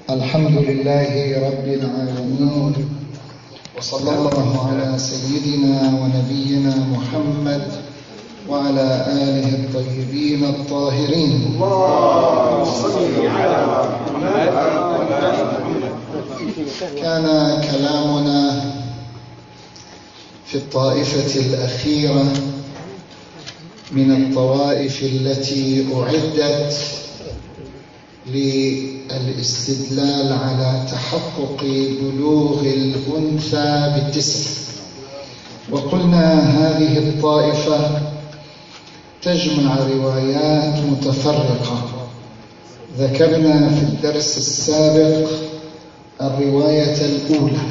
الحمد لله رب العالمين، وصلى الله على سيدنا ونبينا محمد وعلى آله الطيبين الطاهرين. كان كلامنا في الطائفة الأخيرة من الطوائف التي أعدت للاستدلال على تحقق بلوغ الأنثى بالتسع، وقلنا هذه الطائفة تجمع روايات متفرقة. ذكرنا في الدرس السابق الرواية الأولى.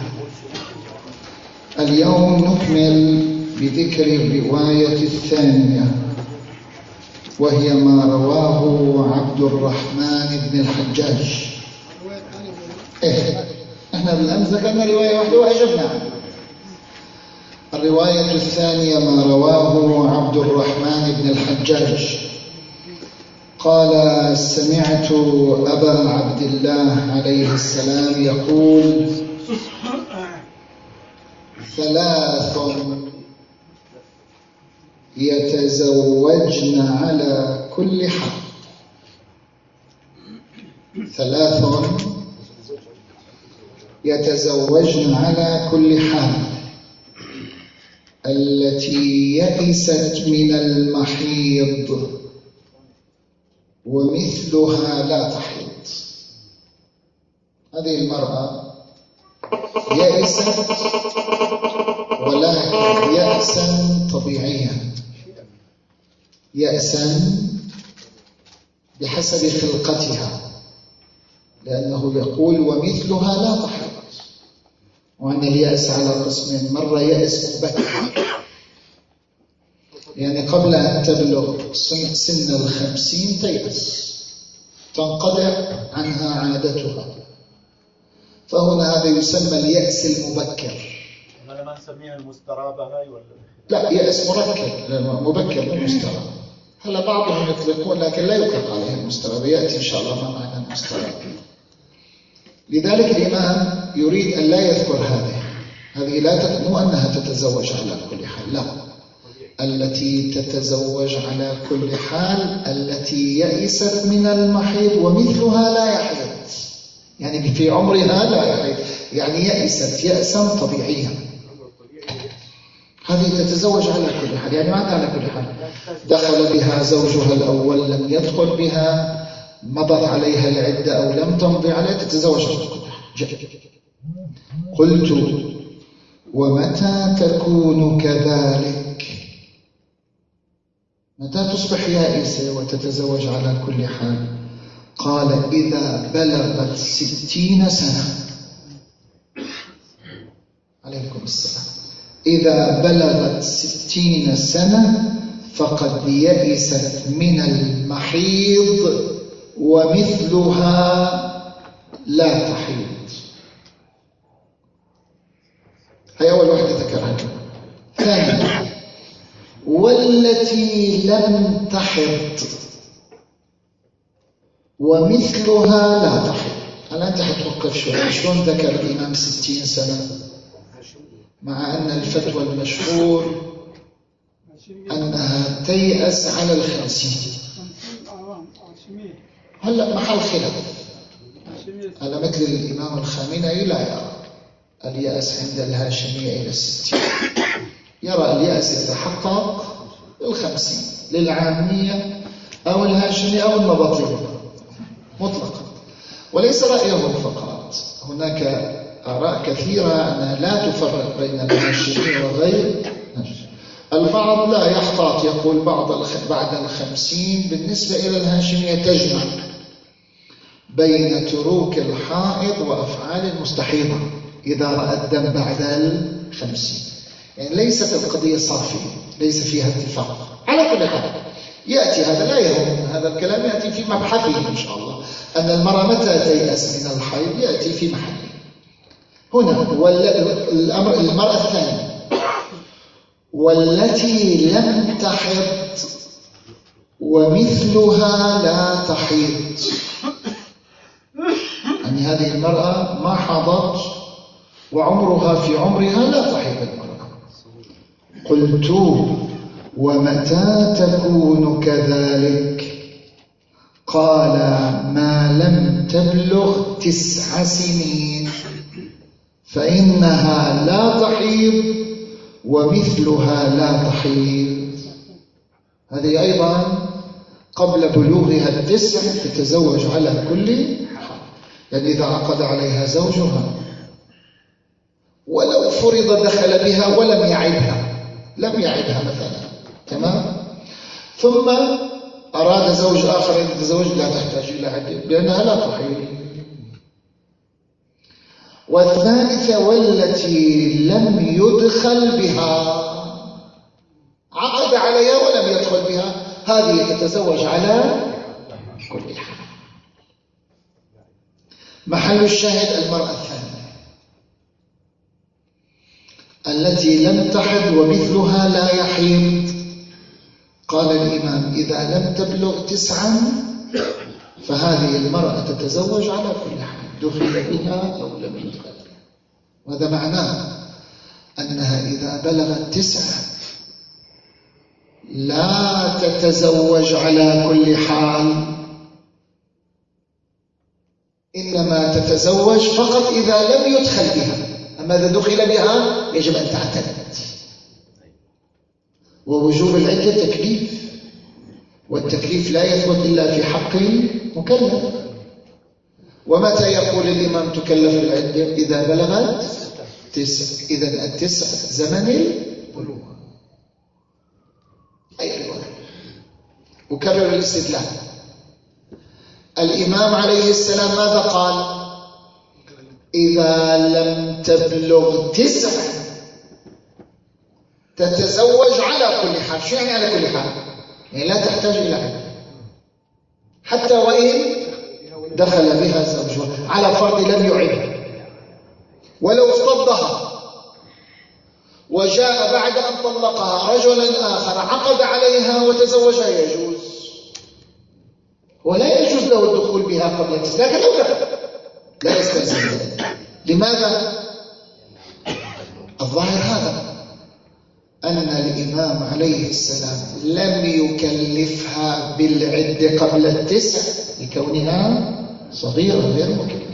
اليوم نكمل بذكر الرواية الثانية، وهي ما رواه عبد الرحمن بن الحجاج. احنا بالأمس ذكرنا رواية واحدة وأجبنا عنها. الرواية الثانية ما رواه عبد الرحمن بن الحجاج قال: سمعت أبا عبد الله عليه السلام يقول: 3 يتزوجن على كل حال. 3 يتزوجن على كل حال: التي يئست من المحيض ومثلها لا تحيض. هذه المرأة يئست، ولكن يأسا طبيعيا، يأسا بحسب خلقتها، لأنه يقول ومثلها لا تحيض. وأن اليأس على قسمين: مرة يأس مبكر، يعني قبل أن تبلغ سن 50 تيأس، تنقطع عنها عادتها، فهنا هذا يسمى اليأس المبكر. هذا ما نسميها المسترابة هاي ولا لا، يأس مبكر مو مستراب. هلا بعضهم يطلقون، لكن لا يطلق عليه المستراب، يأتي إن شاء الله ما معنى المستراب. لذلك الإمام يريد أن لا يذكر هذه لا مو أنها تتزوج على كل حال، لا، التي تتزوج على كل حال التي يئست من المحيض ومثلها لا يحيض، يعني في عمرها لا يحيض، يعني يئست يأسا طبيعيا. هذه تتزوج على كل حال، يعني ماذا على كل حال؟ دخل بها زوجها الأول، لم يدخل بها، مضت عليها العدة أو لم تمضي عليها، تتزوج على كل حال. قلت: ومتى تكون كذلك؟ متى تصبح يائسة وتتزوج على كل حال؟ قال: إذا بلغت 60 سنة. عليكم السلام. إذا بلغت 60 سنة فقد يئست من المحيض ومثلها لا تحيض. هي أول واحدة ذكرها. ثانيا: والتي لم تحض ومثلها لا تحض. الآن أنت حتوقف شلون ذكر الإمام 60 سنة، مع أن الفتوى المشهور أنها تيأس على 50. هلأ محل خلاف. على مثل الإمام الخامنئي لا يرى اليأس عند الهاشمية إلى 60، يرى اليأس يتحقق 50 للعامية أو الهاشمية أو النبطية مطلقا. وليس رأيهم فقط، هناك آراء كثيرة أنها لا تفرق بين الهاشمية وغير. البعض لا يحتاط، يقول بعد 50 بالنسبة إلى الهاشمية تجمع بين تروك الحائض وأفعال المستحيضة إذا رأى الدم بعد 50. يعني ليست القضية صافية، ليس فيها اتفاق. على كل حال يأتي هذا، لا يهم، هذا الكلام يأتي في مبحثه إن شاء الله، أن المرأة متى تيأس من الحيض يأتي في محله. هنا المرأة الثانية: والتي لم تحض ومثلها لا تحيض. أن يعني هذه المرأة ما حاضت وعمرها في عمرها لا تحيض المرأة. قلت ومتى تكون كذلك؟ قال ما لم تبلغ 9 سنين فإنها لا تحيض ومثلها لا تحيض. هذه أيضا قبل بلوغها 9 تتزوج على كل حال. يعني إذا عقد عليها زوجها ولو فرض دخل بها ولم يعدها، لم يعدها مثلا، تمام، ثم أراد زوج آخر أن يتزوج، لا تحتاج إلى عدة لأنها لا تحيض. والثالثة والتي لم يدخل بها، عقد عليها ولم يدخل بها، هذه تتزوج على كل حال. محل الشاهد المرأة الثانية التي لم تحض ومثلها لا يحيض. قال الإمام إذا لم تبلغ 9 فهذه المرأة تتزوج على كل حال، دخل بها أو لم يدخل بها. وهذا معناه أنها إذا بلغت 9 لا تتزوج على كل حال، إنما تتزوج فقط إذا لم يدخل بها. أما إذا دخل بها يجب أن تعتد. ووجوب العدة تكليف، والتكليف لا يثبت إلا في حق المكلف. ومتى يقول الإمام تكلف العدة؟ إذا بلغت 9. إذن 9 زمن البلوغ. أي رواية. أكرر الاستدلال. الإمام عليه السلام ماذا قال؟ إذا لم تبلغ 9 تتزوج على كل حال. شو يعني على كل حال؟ يعني لا تحتاج إلى عدة حتى وإن دخل بها زوجها، على فرض لم يعد. ولو افتضها وجاء بعد أن طلقها رجلا آخر عقد عليها وتزوجها يجوز، ولا يجوز له الدخول بها قبل 9، لكن لو دخل لا يستلزم. لماذا؟ الظاهر هذا أن الإمام عليه السلام لم يكلفها بالعدة قبل 9 لكونها صغيرة غير مكلفة.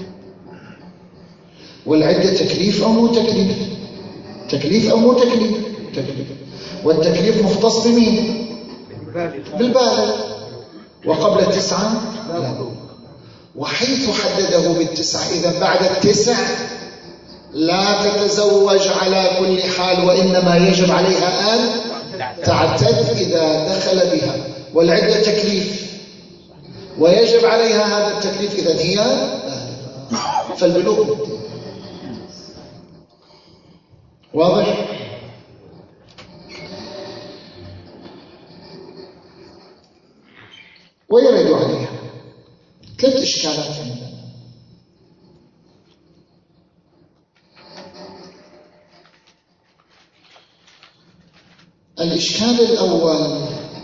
والعدة تكليف أو مو تكليف؟ تكليف أو مو تكليف؟ تكليف. والتكليف مختص بمين؟ بالبالغ. وقبل 9 لا. وحيث حدده بال9 إذا بعد 9 لا تتزوج على كل حال، وإنما يجب عليها أن تعتد إذا دخل بها. والعدة تكليف ويجب عليها هذا التكليف إذا هي فالبلوغ. واضح؟ ويرد عليها 3 إشكالات عندنا. الإشكال الأول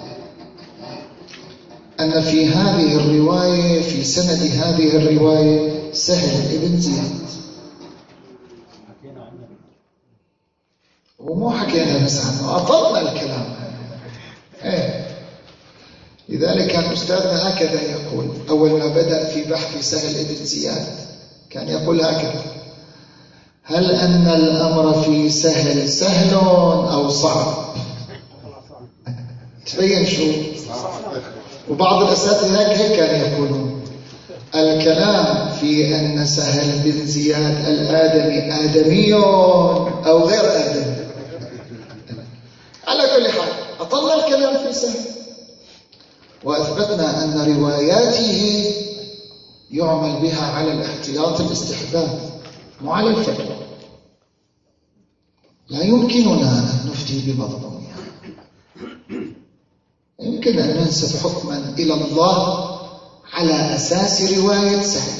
أن في هذه الرواية، في سند هذه الرواية سهل ابن زياد، ومو حكينا بس عنه، أطلنا الكلام. لذلك كان أستاذنا هكذا يقول أول ما بدأ في بحث سهل ابن زياد، كان يقول هكذا: هل أن الأمر في سهل سهل أو صعب؟ تبين شو؟ وبعض الأساتذة هيك كانوا يقولون: الكلام في أن سهل بن زياد الآدمي آدمي أو غير آدمي. على كل حال أطلنا الكلام في سهل، وأثبتنا أن رواياته يعمل بها على الاحتياط الاستحباب مو على الفتوى. لا يمكننا أن نفتي بمضمونها، يمكن أن ننسب حكما إلى الله على أساس رواية سهل،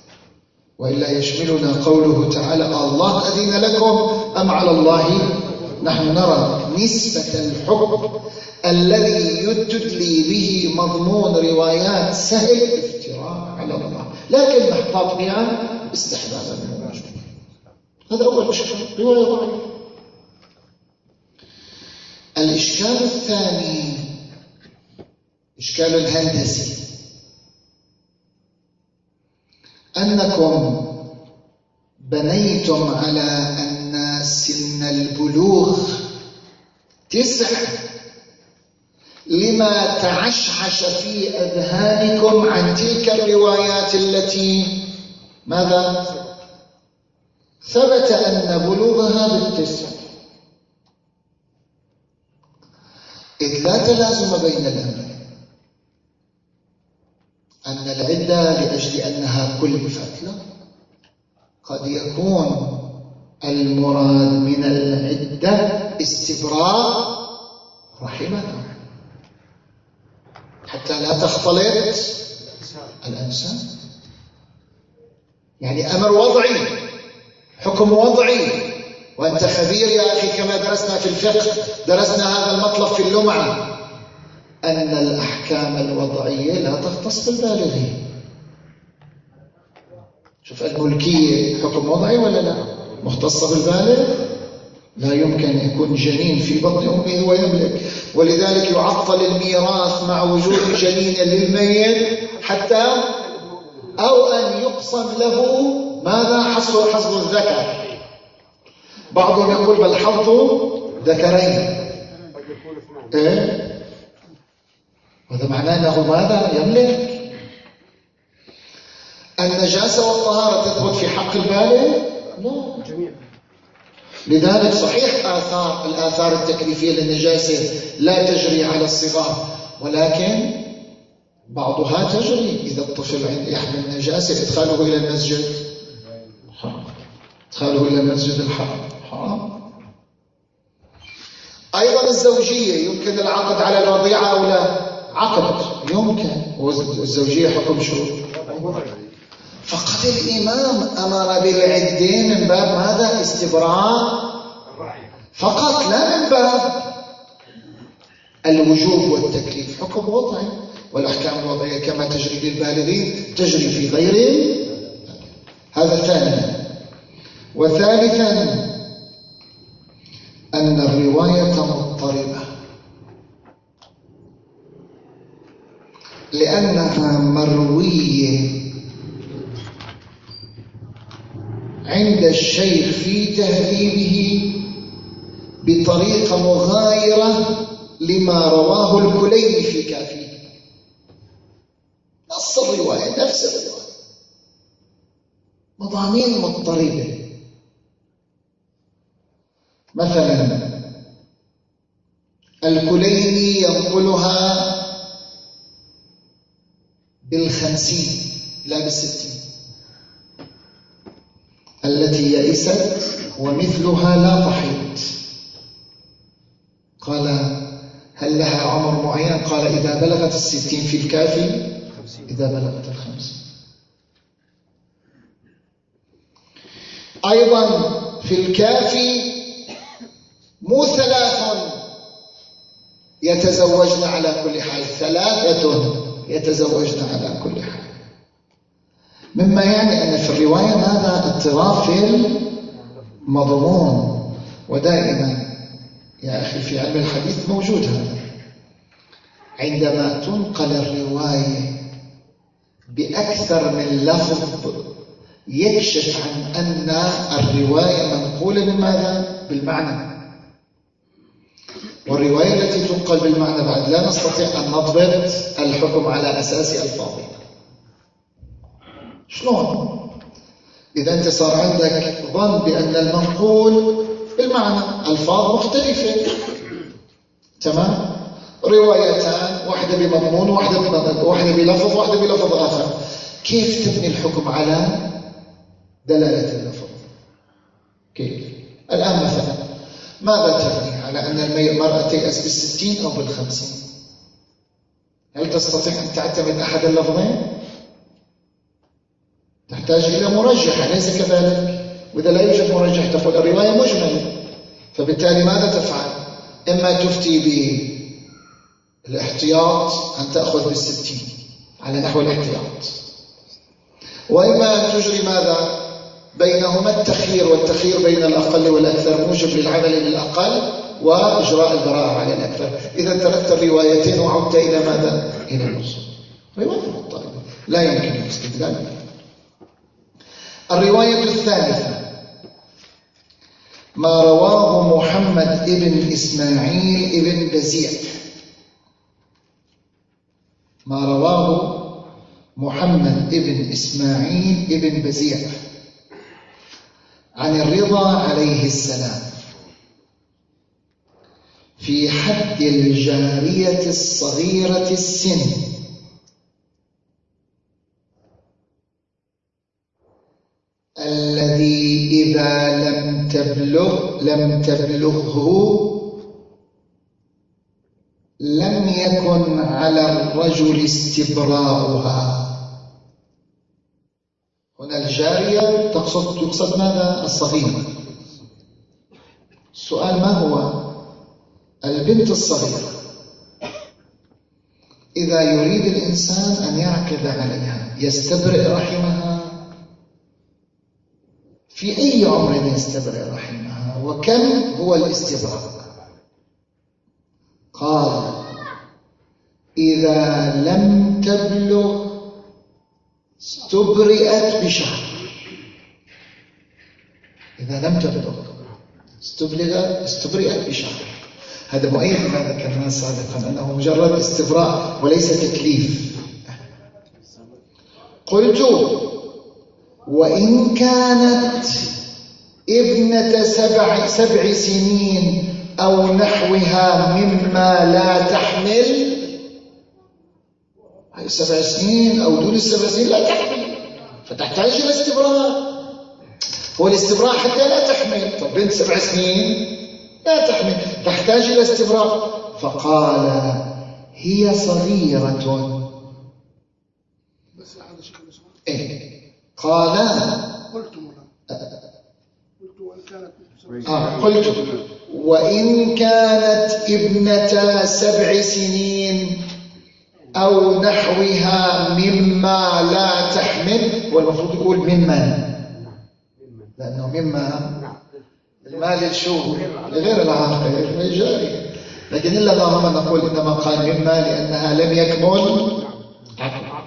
وإلا يشملنا قوله تعالى: الله أذن لكم أم على الله نحن نرى نسبة الحكم الذي تدلي به مضمون روايات سهل افتراء على الله، لكن محطوط بها استحبابا الموجود. هذا أول إشكال، رواية ضعيفة. الإشكال الثاني إشكال الهندسي، أنكم بنيتم على أن سن البلوغ 9 لما تعشعش في أذهانكم عن تلك الروايات التي ماذا؟ ثبت أن بلوغها بال9، إذ لا تلازم بين الأمرين، أن العدة لأجل أنها كلفت، لا، قد يكون المراد من العدة استبراء رحمها حتى لا تختلط الأنساب، يعني أمر وضعي، حكم وضعي. وأنت خبير يا أخي، كما درسنا في الفقه، درسنا هذا المطلب في اللمعة، أن الأحكام الوضعية لا تختص بالبالغين. شوف، الملكية حكم وضعي ولا لا؟ مختصة بالبالغ؟ لا يمكن يكون جنين في بطن أمه ويملك، ولذلك يعطل الميراث مع وجود جنين للميت حتى أو أن يقسم له ماذا؟ حظ الذكر. بعضهم يقول بل حظ ذكرين. إيه؟ وهذا معناه أنه ماذا؟ يملك. النجاسة والطهارة تثبت في حق البالغ؟ لا. لذلك صحيح الآثار التكليفية للنجاسة لا تجري على الصغار، ولكن بعضها تجري. إذا الطفل يحمل نجاسة، إدخاله إلى المسجد حرام، إدخاله إلى المسجد الحرام حرام. أيضا الزوجية، يمكن العقد على الوضيعة أو لا؟ عقد يمكن، والزوجية حكم شو؟ فقد الإمام أمر بالعدين من باب ماذا؟ استبراء فقط، لا من باب الوجوب والتكليف. حكم وضعي، والأحكام الوضعية كما تجري للبالغين تجري في غيرهم. هذا ثانيا. وثالثا أن الرواية مضطربة، لأنها مروية عند الشيخ في تهذيبه بطريقة مغايرة لما رواه الكليني في كافيه. نص الرواية نفس الرواية، مضامين مضطربة. مثلا الكليني ينقلها بال50 لا بال60، التي يئست ومثلها لا تحيط. قال هل لها عمر معين؟ قال إذا بلغت 60 في الكافي، إذا بلغت 50. أيضا في الكافي مو 3 يتزوجن على كل حال، 3 يتزوجن على كل حال، مما يعني أن في الرواية ماذا؟ اضطراب في المضمون. ودائما يا أخي في علم الحديث موجود هذا، عندما تنقل الرواية بأكثر من لفظ يكشف عن أن الرواية منقولة بماذا؟ بالمعنى. والرواية التي تنقل بالمعنى بعد لا نستطيع أن نضبط الحكم على أساس ألفاظها. شلون؟ إذا أنت صار عندك ظن بأن المنقول بالمعنى، ألفاظ مختلفة، تمام؟ روايتان، واحدة بمضمون واحدة بلفظ واحدة بلفظ آخر، كيف تبني الحكم على دلالة اللفظ؟ كيف؟ الآن مثلا ماذا تبني على أن المرأة تيأس بال60 أو بال50؟ هل تستطيع أن تعتمد أحد اللفظين؟ تحتاج إلى مرجح، أليس كذلك؟ وإذا لا يوجد مرجح تقول الرواية مجملة، فبالتالي ماذا تفعل؟ إما تفتي بالاحتياط أن تأخذ بال60 على نحو الاحتياط، وإما أن تجري ماذا؟ بينهما التخيير، والتخيير بين الأقل والأكثر موجب للعمل بالأقل وإجراء البراءة على الأكثر. إذا تركت الروايتين وعدت إلى ماذا؟ إلى الأصول. رواية مضطردة لا يمكن الاستدلال بها. الرواية الثالثة ما رواه محمد ابن إسماعيل ابن بزيع، ما رواه محمد ابن إسماعيل ابن بزيع عن الرضا عليه السلام في حد الجارية الصغيرة السن الذي إذا لم تبلغه لم يكن على الرجل استبراؤها. هنا الجارية تقصد ماذا؟ الصغيرة. السؤال ما هو؟ البنت الصغيرة إذا يريد الإنسان أن يعكد عليها يستبرئ رحمها في أي عمر يستبرئ رحمها؟ وكم هو الاستبراء؟ قال إذا لم تبلغ استبرئت بشهر. إذا لم تبلغ استبرئت بشهر. هذا مؤيد لما ذكرناه سابقا أنه مجرد استبراء وليس تكليف. قلت وإن كانت ابنة 7 سنين أو نحوها مما لا تحمل، هاي 7 سنين أو دون 7 سنين لا تحمل، فتحتاج إلى استبراء. هو الاستبراء حتى لا تحمل. طب بنت 7 سنين لا تحمل، تحتاج إلى استبراء. فقال هي صغيرة. إيه قال قلت وإن كانت ابنة 7 سنين أو نحوها مما لا تحمل، والمفروض يقول ممن، لأنه مما المال الشو لغير العاقل الجاري، لكن إلا اللهم نقول إنما قال مما لأنها لم يكمل عقل.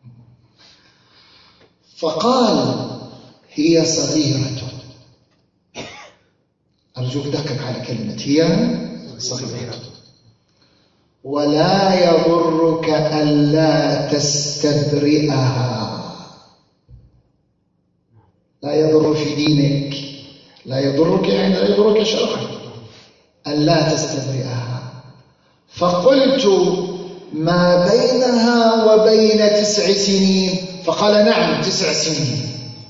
فقال هي صغيرة. أرجوك دقق على كلمة هي صغيرة. ولا يضرك ألا تستبرئها. لا يضر في دينك، لا يضرك يعني لا يضرك شرعا، ألا تستبرئها. فقلت ما بينها وبين 9 سنين. فقال نعم 9 سنين.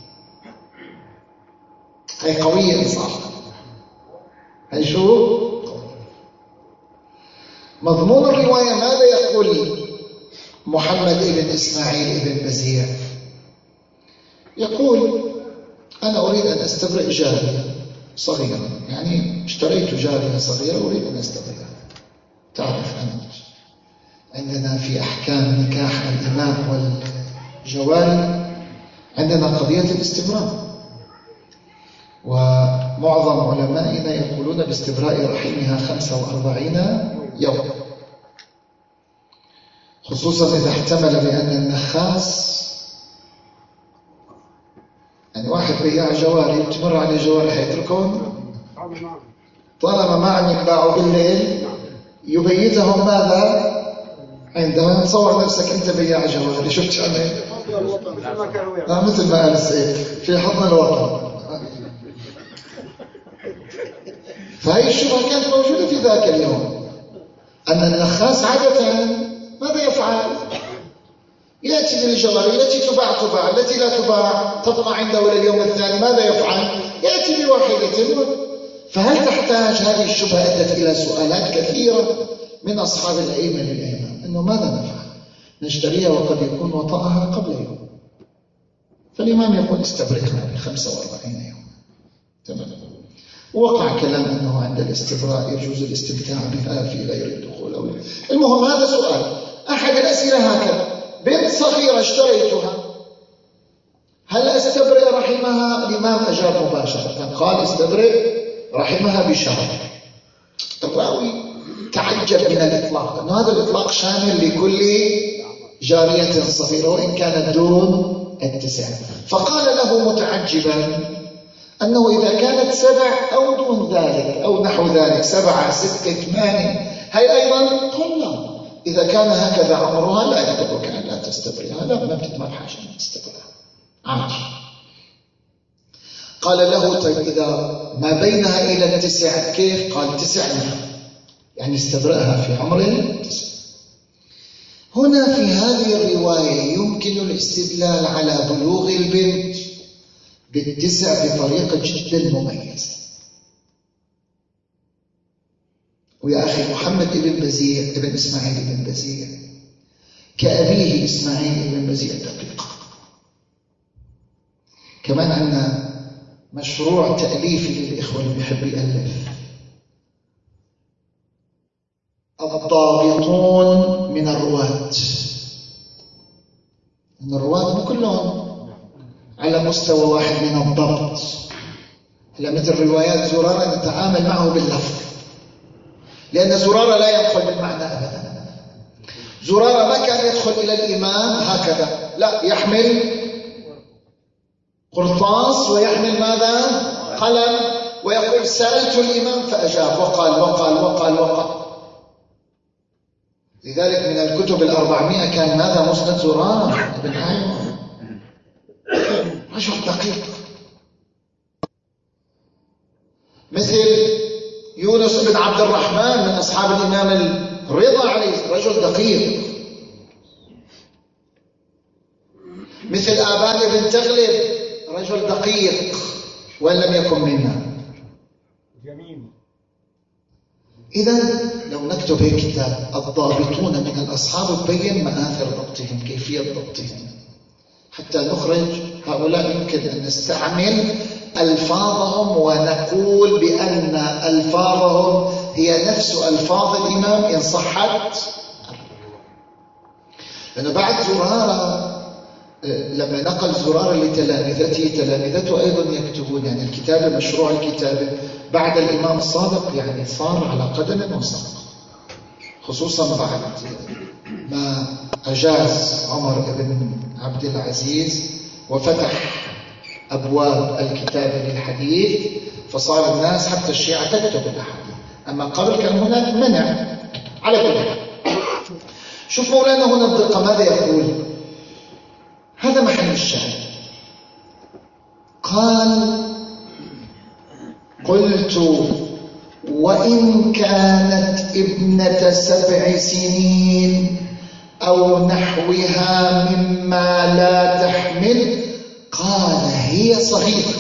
هي قوية صح. هي شو مضمون الرواية؟ ماذا يقول محمد ابن إسماعيل ابن بزيع؟ يقول أنا أريد أن أستبرئ جارية صغيرة، يعني اشتريت جارية صغيرة أريد أن أستبرئها. تعرف أنا عندنا في أحكام نكاح الإماء والجواري عندنا قضية الاستبراء، ومعظم علمائنا يقولون باستبراء رحمها 45 يوم، خصوصا إذا احتمل بأن النخاس، يعني واحد بياع جواري تمر على جواري حيتركون طالما ما عم يباعوا بالليل يبيتهم ماذا عندما تصور نفسك أنت بياع جواري. شفت عمل مثل ما قال السيد في حضن الوطن. فهي الشبهة كانت موجودة في ذاك اليوم، أن النخاس عادة ماذا يفعل؟ يأتي بالجواري التي تباع التي لا تباع تطمع عنده لليوم الثاني، ماذا يفعل؟ يأتي بواحدة. فهل تحتاج هذه الشبهة أدت إلى سؤالات كثيرة من أصحاب الأئمة للإمام أنه ماذا نفعل؟ نشتريها وقد يكون وطأها قبل يوم. فالإمام يقول استبرئها ب45 يوم. تمام. وقع كلام أنه عند الاستبراء يجوز الاستمتاع بها في غير الدخول. المهم هذا سؤال. أحد الأسئلة هكذا: بنت صغيرة اشتريتها، هل أستبرئ رحمها؟ الإمام أجاب مباشرة قال: استبرئ رحمها بشهر. الراوي تعجب من الإطلاق، لأن هذا الإطلاق شامل لكل جارية صغيرة وإن كانت دون 9. فقال له متعجبا أنه إذا كانت 7 أو دون ذلك أو نحو ذلك، 7 6 8 هي أيضا؟ قال لا، إذا كان هكذا أمرها لا يعتبرك أن لا تستبرئها، لا ما بحاجة أن تستبرئها عادي. قال له: طيب إذا ما بينها إلى 9 كيف؟ قال: 9 يعني استبرئها في عمر 9. هنا في هذه الرواية يمكن الاستدلال على بلوغ البنت ب9 بطريقة جدا مميزة. ويا أخي محمد ابن بزيع ابن إسماعيل ابن بزيع كأبيه إسماعيل ابن بزيع دقيق. كمان عندنا مشروع تأليفي للإخوة اللي بيحب يألف: الضابطون من الرواة. من الرواة مو كلهم على مستوى واحد من الضبط. هلا مثل روايات زرارة نتعامل معه باللفظ، لأن زرارة لا يدخل بالمعنى أبدا. زرارة ما كان يدخل إلى الإمام هكذا، لا، يحمل قرطاس ويحمل ماذا؟ قلم، ويقول: سألت الإمام فأجاب وقال وقال وقال وقال. لذلك من الكتب 400 كان ماذا؟ مسند زرارة بن حيوان، رجل دقيق. مثل يونس بن عبد الرحمن من أصحاب الإمام الرضا عليه، رجل دقيق. مثل آبان بن تغلب، رجل دقيق وإن لم يكن منا. جميل. إذا لو نكتب هيك كتاب الضابطون من الأصحاب، تبين مآثر ضبطهم، كيفية ضبطهم، حتى نخرج هؤلاء. يمكن أن نستعمل ألفاظهم ونقول بأن ألفاظهم هي نفس ألفاظ الإمام إن صحت. لأنه بعد زرارة لما نقل زرارة لتلامذته، تلامذته أيضا يكتبون، يعني الكتابة، مشروع الكتابة بعد الإمام الصادق يعني صار على قدم وساق، خصوصا بعد ما أجاز عمر بن عبد العزيز وفتح أبواب الكتابة للحديث، فصار الناس حتى الشيعة تكتب الأحاديث. أما قبل كان هناك منع. على كل حال، شوف مولانا هنا الدقة ماذا يقول. هذا محل الشاهد. قال: قلت: وإن كانت ابنة 7 سنين أو نحوها مما لا تحمل. قال: هي صغيرة.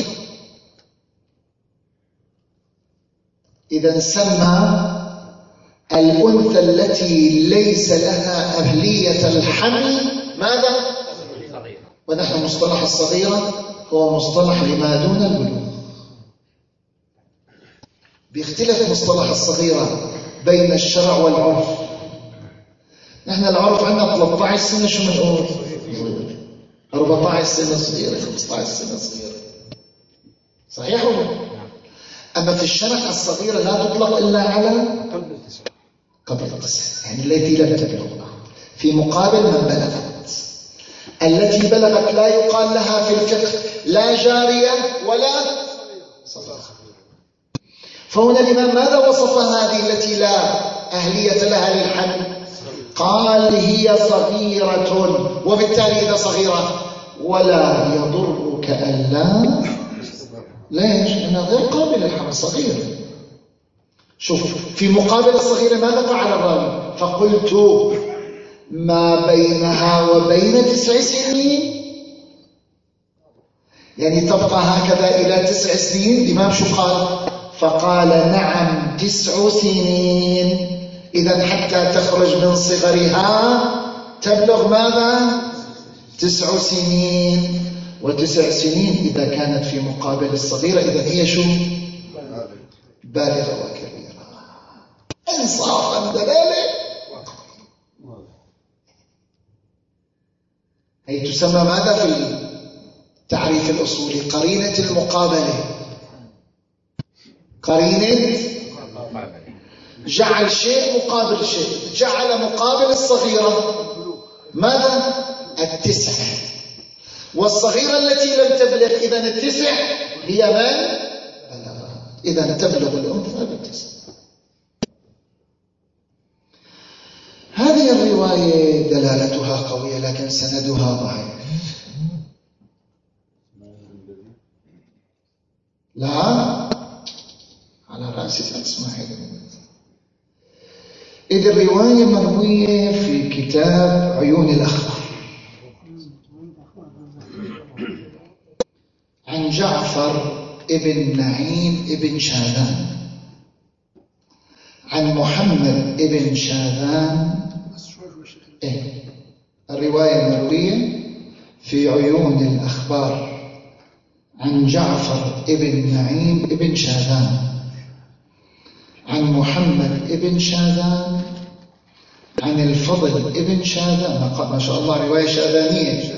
إذا سمى الأنثى التي ليس لها أهلية الحمل ماذا؟ ونحن مصطلح الصغيرة هو مصطلح لما دون البلوغ. بيختلف مصطلح الصغيرة بين الشرع والعرف. نحن العرف عندنا 13 سنة شو بنقول؟ 14 سنة صغيرة، 15 سنة صغيرة، صحيح ولا؟ أما في الشرع الصغيرة لا تطلق إلا على قبل 9، يعني التي لم تبلغ. في مقابل من بلغت. التي بلغت لا يقال لها في الفقه لا جارية ولا صغيرة. فهنا الإمام ماذا وصف هذه التي لا أهلية لها للحمل؟ قال: هي صغيرة. وبالتالي إذا صغيرة ولا يضرك ألا. ليش؟ لأنها غير قابلة للحمل، صغيرة. شوف في مقابل الصغيرة ماذا فعل الراوي؟ فقلت: ما بينها وبين 9 سنين، يعني تبقى هكذا إلى 9 سنين. الإمام شو قال؟ فقال: نعم 9 سنين. إذا حتى تخرج من صغرها تبلغ ماذا؟ 9 سنين. و9 سنين إذا كانت في مقابل الصغيرة إذا هي شو؟ بالغة وكبيرة. إنصافا دلالة هي تسمى ماذا في التعريف الأصولي؟ قرينة المقابلة. قرينة جعل شيء مقابل شيء. جعل مقابل الصغيرة ماذا؟ 9. والصغيرة التي لم تبلغ إذن 9 هي من؟ إذن تبلغ الأنثى 9. هذه الرواية دلالتها قوية لكن سندها ضعيف. لا على رأس إسماعيل. إذ الرواية مروية في كتاب عيون الأخبار عن جعفر ابن نعيم ابن شاذان عن محمد ابن شاذان. الرواية مروية في عيون الأخبار عن جعفر ابن نعيم ابن شاذان عن محمد ابن شاذان عن الفضل ابن شاذان. ما شاء الله رواية شاذانية.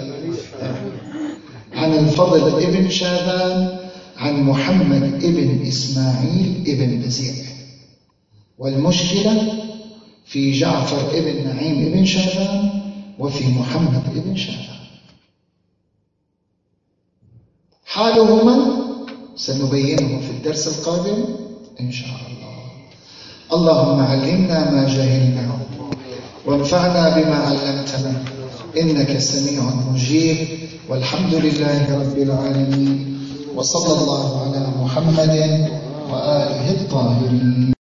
عن الفضل ابن شاذان عن محمد ابن إسماعيل ابن بزيع. والمشكلة في جعفر ابن نعيم ابن شاذان وفي محمد ابن شاذان. حالهما سنبينه في الدرس القادم إن شاء الله. اللهم علمنا ما جهلنا وانفعنا بما علمتنا إنك سميع مجيب. والحمد لله رب العالمين وصلى الله على محمد وآله الطاهرين.